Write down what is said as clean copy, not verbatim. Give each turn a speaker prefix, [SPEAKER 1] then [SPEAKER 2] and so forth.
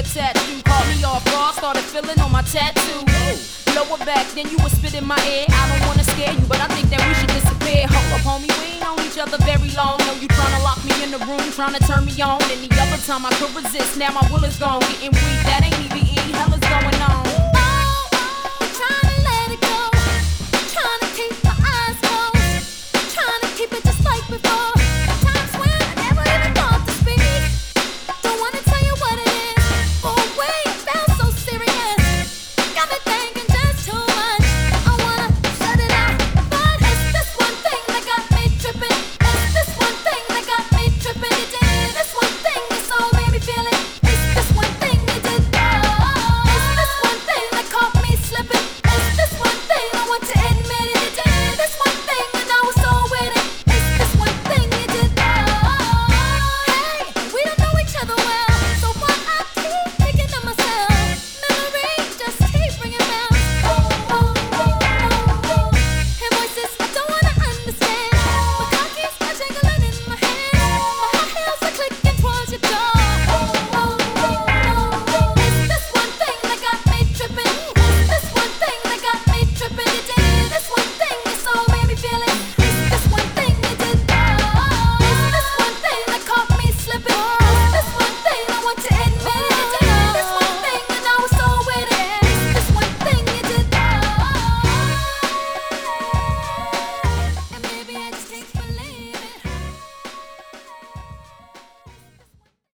[SPEAKER 1] attached to. Caught me off guard, started feeling on my tattoo. Lower back, then you would spit in my ear. I don't wanna scare you, but I think that we should disappear. Hold up, homie, we ain't known each other very long. Know you tryna lock me in the room, tryna turn me on. Any other time I could resist, now my will is gone. Getting weak, that ain't even